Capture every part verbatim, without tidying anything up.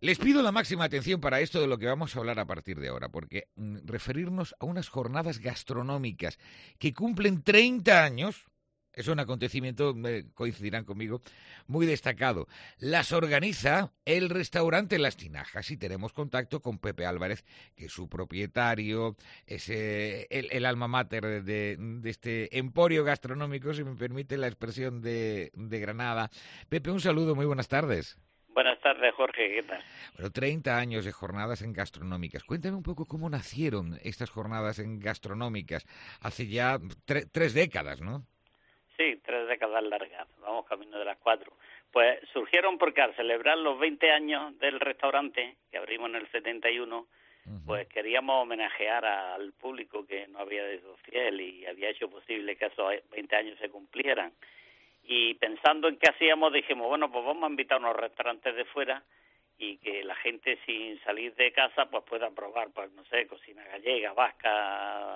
Les pido la máxima atención para esto de lo que vamos a hablar a partir de ahora, porque mm, referirnos a unas jornadas gastronómicas que cumplen treinta años... Es un acontecimiento, eh, coincidirán conmigo, muy destacado. Las organiza el restaurante Las Tinajas y tenemos contacto con Pepe Álvarez, que es su propietario, es eh, el, el alma mater de, de este emporio gastronómico, si me permite la expresión de, de Granada. Pepe, un saludo, muy buenas tardes. Buenas tardes, Jorge, ¿qué tal? Bueno, treinta años de jornadas en gastronómicas. Cuéntame un poco cómo nacieron estas jornadas en gastronómicas. Hace ya tre- tres décadas, ¿no? Sí, tres décadas largas, vamos camino de las cuatro. Pues surgieron porque al celebrar los veinte años del restaurante, que abrimos en el setenta y uno, uh-huh. pues queríamos homenajear al público que nos había sido fiel y había hecho posible que esos veinte años se cumplieran. Y pensando en qué hacíamos, dijimos, bueno, pues vamos a invitar a unos restaurantes de fuera y que la gente sin salir de casa pues pueda probar, pues no sé, cocina gallega, vasca,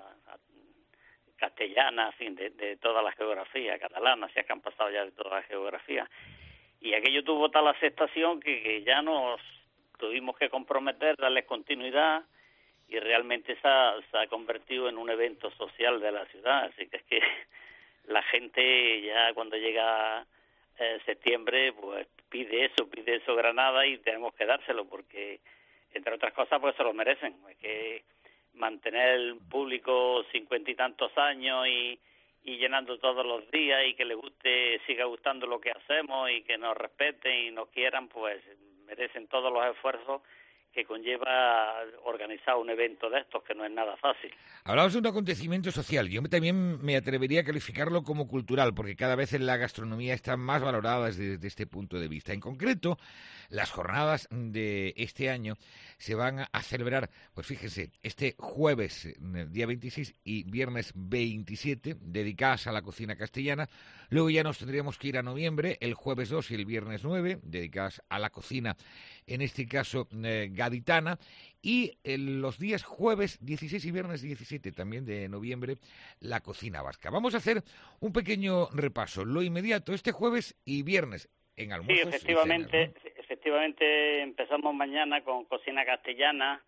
castellana, en fin, de, de toda la geografía, catalana, si es que han pasado ya de toda la geografía. Y aquello tuvo tal aceptación que, que ya nos tuvimos que comprometer, darle continuidad, y realmente se ha, se ha convertido en un evento social de la ciudad. Así que es que la gente ya cuando llega eh, septiembre, pues pide eso, pide eso Granada, y tenemos que dárselo porque, entre otras cosas, pues se lo merecen. Es que mantener el público cincuenta y tantos años y, y llenando todos los días y que le guste, siga gustando lo que hacemos y que nos respeten y nos quieran, pues merecen todos los esfuerzos que conlleva organizar un evento de estos, que no es nada fácil. Hablamos de un acontecimiento social. Yo también me atrevería a calificarlo como cultural, porque cada vez en la gastronomía están más valoradas desde, desde este punto de vista. En concreto, las jornadas de este año se van a celebrar, pues fíjense, este jueves, día veintiséis, y viernes veintisiete, dedicadas a la cocina castellana. Luego ya nos tendríamos que ir a noviembre, el jueves dos y el viernes nueve, dedicadas a la cocina, en este caso eh, gaditana, y en los días jueves dieciséis y viernes diecisiete también de noviembre, la cocina vasca. Vamos a hacer un pequeño repaso, lo inmediato, este jueves y viernes, en almuerzos. Sí, efectivamente, y cenas, ¿no? efectivamente empezamos mañana con cocina castellana,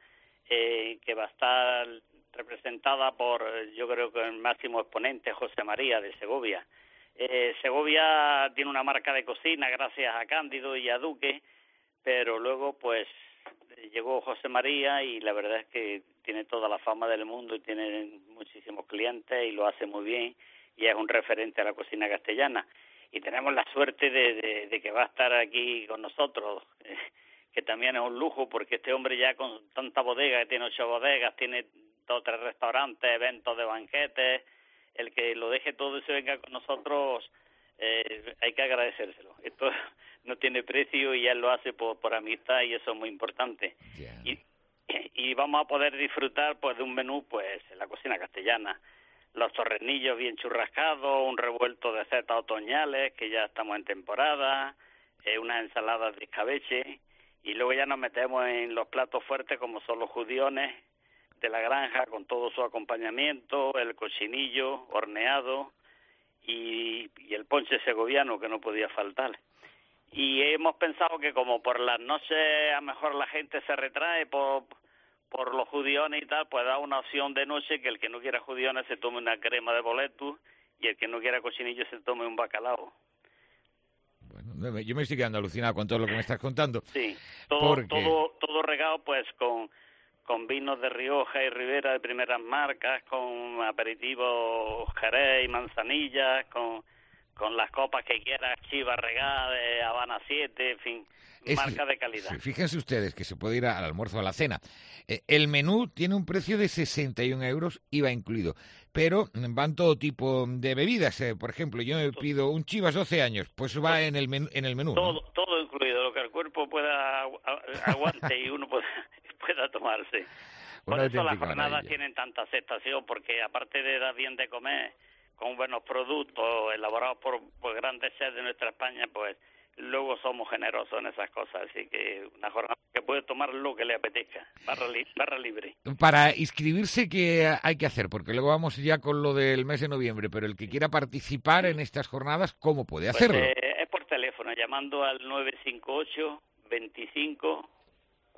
eh, que va a estar representada por, yo creo que el máximo exponente, José María de Segovia. Eh, Segovia tiene una marca de cocina gracias a Cándido y a Duque, pero luego pues llegó José María y la verdad es que tiene toda la fama del mundo y tiene muchísimos clientes y lo hace muy bien y es un referente a la cocina castellana. Y tenemos la suerte de, de, de que va a estar aquí con nosotros, eh, que también es un lujo porque este hombre ya con tanta bodega, que tiene ocho bodegas, tiene dos o tres restaurantes, eventos de banquetes, el que lo deje todo y se venga con nosotros, eh, hay que agradecérselo. Esto no tiene precio y él lo hace por, por amistad y eso es muy importante. Yeah. Y, y vamos a poder disfrutar pues de un menú pues en la cocina castellana. Los torrenillos bien churrascados, un revuelto de setas otoñales, que ya estamos en temporada, eh, unas ensaladas de escabeche, y luego ya nos metemos en los platos fuertes como son los judiones de la granja con todo su acompañamiento, el cochinillo horneado y, y el ponche segoviano que no podía faltar. Y hemos pensado que como por las noches a lo mejor la gente se retrae por, por los judiones y tal, pues da una opción de noche que el que no quiera judiones se tome una crema de boletus y el que no quiera cochinillo se tome un bacalao. Bueno, yo me estoy quedando alucinado con todo lo que me estás contando. Sí, todo, porque... todo, todo regado pues con... con vinos de Rioja y Ribera de primeras marcas, con aperitivos Jerez y manzanillas, con, con las copas que quieras, Chivas Regá de Habana siete, en fin, es, marca de calidad. Fíjense ustedes que se puede ir al almuerzo o a la cena. Eh, el menú tiene un precio de sesenta y un euros, I V A incluido, pero van todo tipo de bebidas. Eh, por ejemplo, yo me pido un Chivas doce años, pues va en el menú. En el menú todo, ¿no? todo incluido, lo que el cuerpo pueda aguante y uno pueda... pueda tomarse. Por eso las jornadas tienen tanta aceptación, porque aparte de dar bien de comer con buenos productos elaborados por, por grandes chefs de nuestra España, pues luego somos generosos en esas cosas. Así que una jornada que puede tomar lo que le apetezca, barra, li, barra libre. Para inscribirse, ¿qué hay que hacer? Porque luego vamos ya con lo del mes de noviembre, pero el que quiera participar en estas jornadas, ¿cómo puede hacerlo? Pues, eh, es por teléfono, llamando al nueve cinco ocho, veinticinco,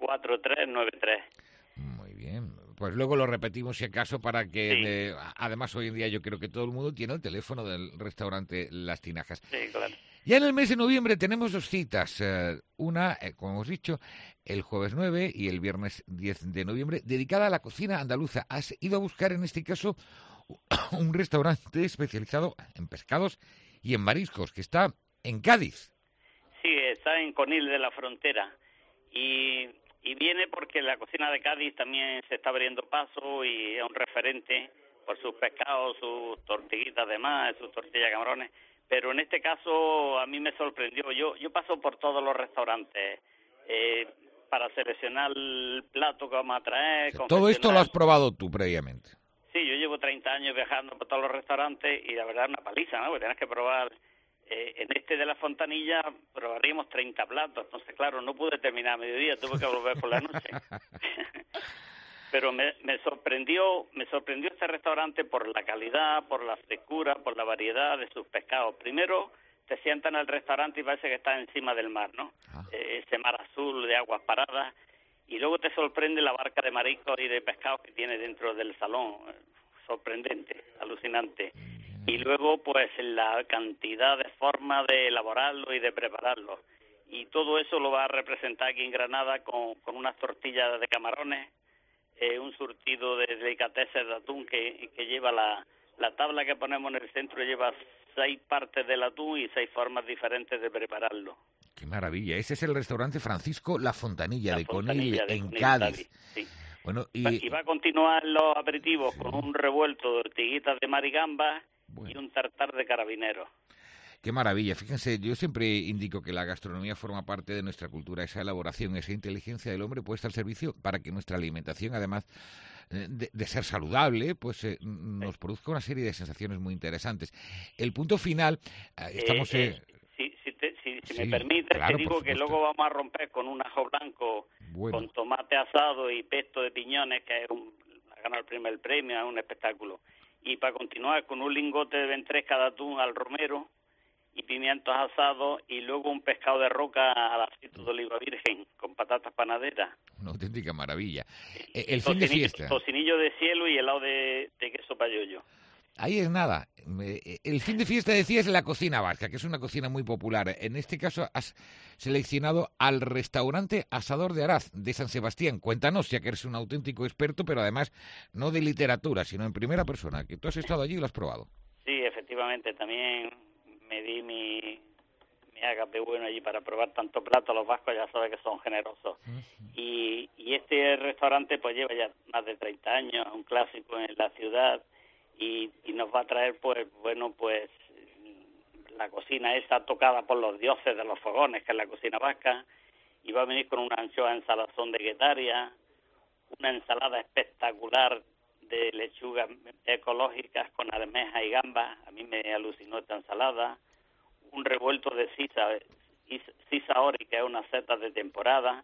cuatro tres nueve tres. Muy bien. Pues luego lo repetimos si acaso para que... Sí. Eh, además, hoy en día yo creo que todo el mundo tiene el teléfono del restaurante Las Tinajas. Sí, claro. Ya en el mes de noviembre tenemos dos citas. Eh, una, eh, como hemos dicho, el jueves nueve y el viernes diez de noviembre, dedicada a la cocina andaluza. Has ido a buscar en este caso un restaurante especializado en pescados y en mariscos, que está en Cádiz. Sí, está en Conil de la Frontera. Y, y viene porque la cocina de Cádiz también se está abriendo paso y es un referente por sus pescados, sus tortiguitas de mar, sus tortillas de camarones. Pero en este caso a mí me sorprendió. Yo yo paso por todos los restaurantes eh, para seleccionar el plato que vamos a traer. O sea, todo esto lo has probado tú previamente. Sí, yo llevo treinta años viajando por todos los restaurantes y la verdad es una paliza, ¿no? Porque tienes que probar. Eh, en este de la Fontanilla probaríamos treinta platos. Entonces, claro, no pude terminar a mediodía, tuve que volver por la noche. Pero me, me sorprendió, me sorprendió este restaurante por la calidad, por la frescura, por la variedad de sus pescados. Primero te sientan en el restaurante y parece que estás encima del mar, ¿no? Ah. Eh, ese mar azul de aguas paradas. Y luego te sorprende la barca de mariscos y de pescados que tiene dentro del salón. Sorprendente, alucinante. Y luego, pues, la cantidad de formas de elaborarlo y de prepararlo. Y todo eso lo va a representar aquí en Granada con, con unas tortillas de camarones, Eh, un surtido de delicatessen de atún que, que lleva la, la tabla que ponemos en el centro, lleva seis partes del atún y seis formas diferentes de prepararlo. ¡Qué maravilla! Ese es el restaurante Francisco La Fontanilla, la de Fontanilla Conil, de en Conil, Cádiz. Sí. Bueno, y... y va a continuar los aperitivos, sí, con un revuelto de ortiguitas de mar y gambas, bueno, y un tartar de carabineros. Qué maravilla. Fíjense, yo siempre indico que la gastronomía forma parte de nuestra cultura, esa elaboración, esa inteligencia del hombre puesta al servicio para que nuestra alimentación, además de, de ser saludable, pues eh, nos produzca una serie de sensaciones muy interesantes. El punto final, eh, estamos... Eh, eh, si si, te, si, si sí, me permites, claro, te digo que luego vamos a romper con un ajo blanco, bueno, con tomate asado y pesto de piñones, que es un, ha ganado el primer premio, es un espectáculo. Y para continuar con un lingote de ventresca de atún al romero y pimientos asados, y luego un pescado de roca al aceite de oliva virgen con patatas panaderas. Una auténtica maravilla. Eh, el fin de fiesta. Tocinillo de cielo y helado de, de queso payollo. Ahí es nada. El fin de fiesta, decías, la cocina vasca, que es una cocina muy popular. En este caso has seleccionado al restaurante Asador de Araz, de San Sebastián. Cuéntanos, ya que eres un auténtico experto, pero además no de literatura, sino en primera persona, que tú has estado allí y lo has probado. Sí, efectivamente, también me di mi, mi ágape bueno allí para probar tanto plato. Los vascos ya sabes que son generosos. Uh-huh. Y, y este restaurante pues lleva ya más de treinta años, un clásico en la ciudad, y, y nos va a traer pues, bueno, pues la cocina esa tocada por los dioses de los fogones, que es la cocina vasca, y va a venir con una anchoa en salazón de guetaria, una ensalada espectacular de lechugas ecológicas con almeja y gambas. A mí me alucinó esta ensalada. Un revuelto de sisa, sisa ori, que es una seta de temporada,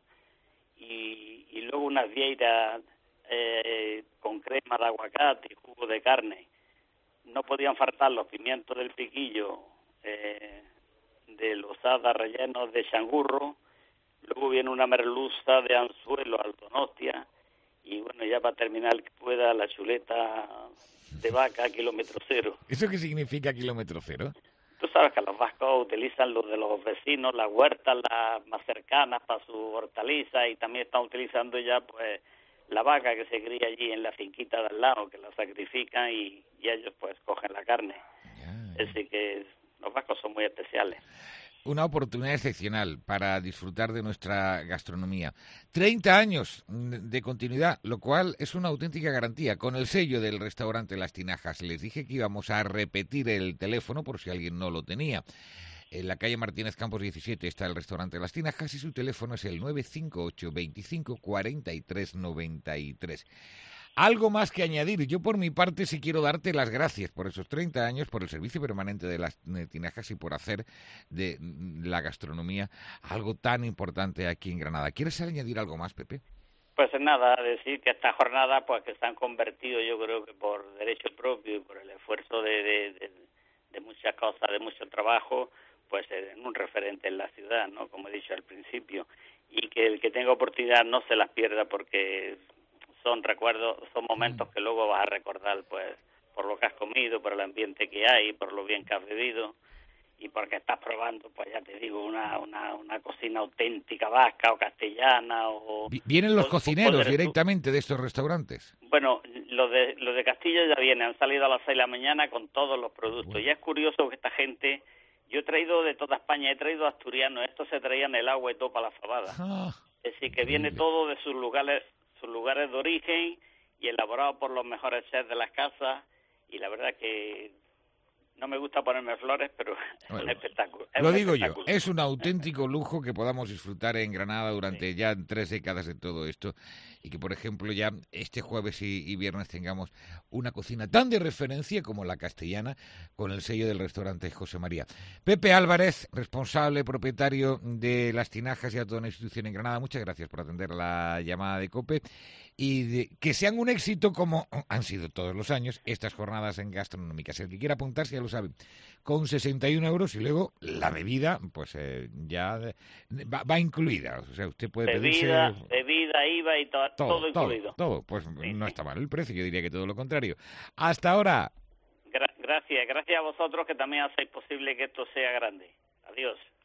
y, y luego unas vieiras eh, con crema de aguacate y jugo de carne. No podían faltar los pimientos del piquillo, eh, de losada rellenos de changurro. Luego viene una merluza de anzuelo al donostia. Y bueno, ya para terminar, que pueda, la chuleta de vaca kilómetro cero. ¿Eso qué significa kilómetro cero? Tú sabes que los vascos utilizan los de los vecinos, las huertas las más cercanas para su hortaliza, y también están utilizando ya pues la vaca que se cría allí en la finquita de al lado, que la sacrifican y, y ellos pues cogen la carne. Ya, ya. Así que los vascos son muy especiales. Una oportunidad excepcional para disfrutar de nuestra gastronomía. treinta años de continuidad, lo cual es una auténtica garantía. Con el sello del restaurante Las Tinajas, les dije que íbamos a repetir el teléfono por si alguien no lo tenía. En la calle Martínez Campos diecisiete está el restaurante Las Tinajas y su teléfono es el nueve cinco ocho, veinticinco, cuarenta y tres, noventa y tres. Algo más que añadir. Yo por mi parte sí quiero darte las gracias por esos treinta años, por el servicio permanente de Las Tinajas y por hacer de la gastronomía algo tan importante aquí en Granada. ¿Quieres añadir algo más, Pepe? Pues nada, decir que esta jornada pues que se han convertido, yo creo que por derecho propio y por el esfuerzo de, de, de, de muchas cosas, de mucho trabajo, pues en un referente en la ciudad, ¿no? Como he dicho al principio. y que el que tenga oportunidad no se las pierda, porque son recuerdos, son momentos que luego vas a recordar, pues, por lo que has comido, por el ambiente que hay, por lo bien que has bebido, y porque estás probando, pues ya te digo, una una, una cocina auténtica vasca o castellana o... ¿Vienen los o, cocineros o directamente de estos restaurantes? Bueno, los de los de Castilla ya vienen, han salido a las seis de la mañana con todos los productos. Bueno. Y es curioso que esta gente, yo he traído de toda España, he traído asturianos, estos se traían el agua y todo para la fabada. Ah, Es decir, que viene todo de sus lugares, sus lugares de origen y elaborado por los mejores chefs de las casas, y la verdad que no me gusta ponerme flores, pero bueno, es un espectáculo. Es lo un digo espectáculo. yo, es un auténtico lujo que podamos disfrutar en Granada durante sí. ya tres décadas de todo esto, y que, por ejemplo, ya este jueves y, y viernes tengamos una cocina tan de referencia como la castellana, con el sello del restaurante José María. Pepe Álvarez, responsable, propietario de Las Tinajas y a toda una institución en Granada, muchas gracias por atender la llamada de COPE, y de, que sean un éxito como han sido todos los años estas jornadas en gastronómicas. El que quiera apuntarse ya lo sabe, con sesenta y un euros, y luego la bebida pues eh, ya va, va incluida, o sea, usted puede bebida, pedirse... Bebida, I V A y to todo, todo incluido. Todo, todo. Pues sí, no sí. está mal el precio, yo diría que todo lo contrario. Hasta ahora. Gra- gracias, gracias a vosotros que también hacéis posible que esto sea grande. Adiós.